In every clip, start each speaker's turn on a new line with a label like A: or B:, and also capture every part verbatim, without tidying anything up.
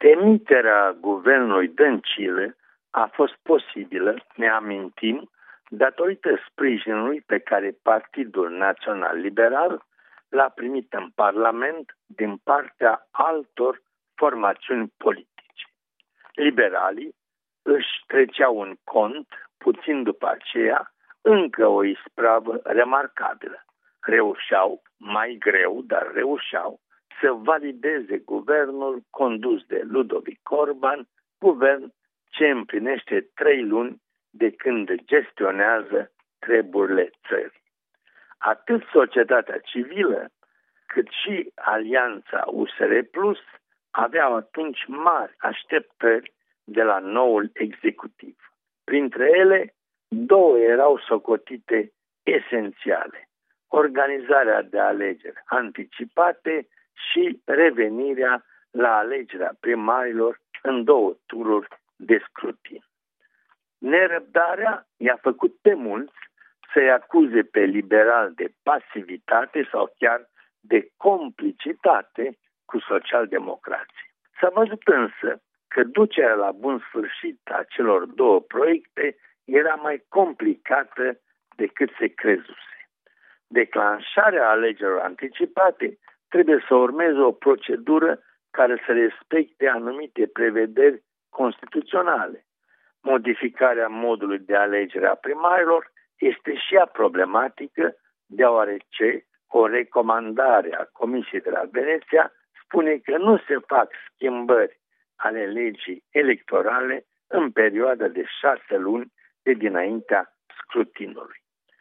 A: Demiterea guvernului Dăncilă a fost posibilă, ne amintim, datorită sprijinului pe care Partidul Național Liberal l-a primit în Parlament din partea altor formațiuni politice. Liberalii își treceau în cont, puțin după aceea, încă o ispravă remarcabilă. Reușeau, mai greu, dar reușeau, să valideze guvernul condus de Ludovic Orban, guvern ce împlinește trei luni de când gestionează treburile țării. Atât societatea civilă, cât și Alianța U S R Plus aveau atunci mari așteptări de la noul executiv. Printre ele, două erau socotite esențiale: organizarea de alegeri anticipate și revenirea la alegerea primarilor în două tururi de scrutin. Nerăbdarea i-a făcut pe mulți să-i acuze pe liberal de pasivitate sau chiar de complicitate cu socialdemocrații. S-a văzut însă că ducerea la bun sfârșit a celor două proiecte era mai complicată decât se crezuse. Declanșarea alegerilor anticipate trebuie să urmeze o procedură care să respecte anumite prevederi constituționale. Modificarea modului de alegere a primarilor este și ea problematică, deoarece o recomandare a Comisiei de la Veneția spune că nu se fac schimbări ale legii electorale în perioada de șase luni de dinaintea scrutinului.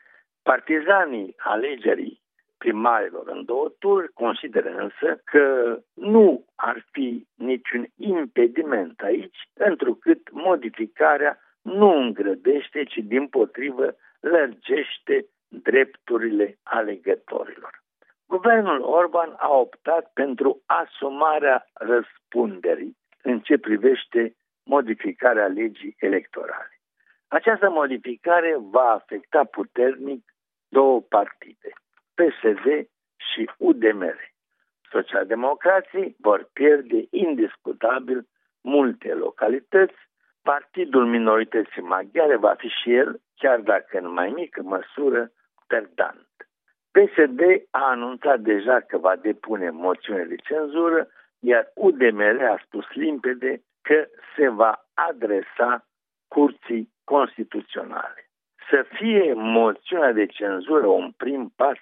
A: Partizanii alegerii primarilor în două tururi consideră însă că nu ar fi niciun impediment aici, întrucât modificarea nu îngrădește, ci dimpotrivă lărgește drepturile alegătorilor. Guvernul Orban a optat pentru asumarea răspunderii în ce privește modificarea legii electorale. Această modificare va afecta puternic două partide, P S D și U D M R. Socialdemocrații vor pierde indiscutabil multe localități, Partidul Minorității Maghiare va fi și el, chiar dacă în mai mică măsură, perdant. P S D a anunțat deja că va depune moțiune de cenzură, iar U D M R a spus limpede că se va adresa Curții Constituționale. Să fie moțiunea de cenzură un prim pas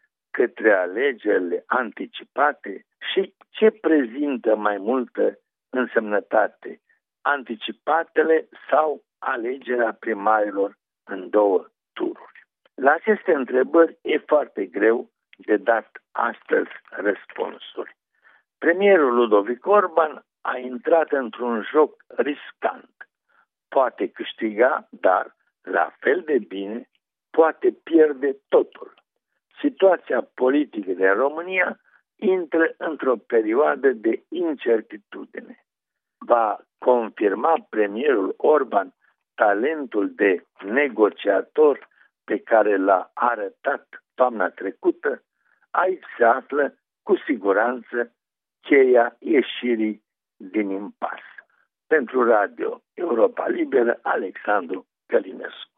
A: către alegerile anticipate și ce prezintă mai multă însemnătate, anticipatele sau alegerea primarilor în două tururi? La aceste întrebări e foarte greu de dat astăzi răspunsuri. Premierul Ludovic Orban a intrat într-un joc riscant. Poate câștiga, dar la fel de bine poate pierde totul. Situația politică de România intră într-o perioadă de incertitudine. Va confirma premierul Orban talentul de negociator pe care l-a arătat toamna trecută? Aici se află cu siguranță cheia ieșirii din impas. Pentru Radio Europa Liberă, Alexandru Călinescu.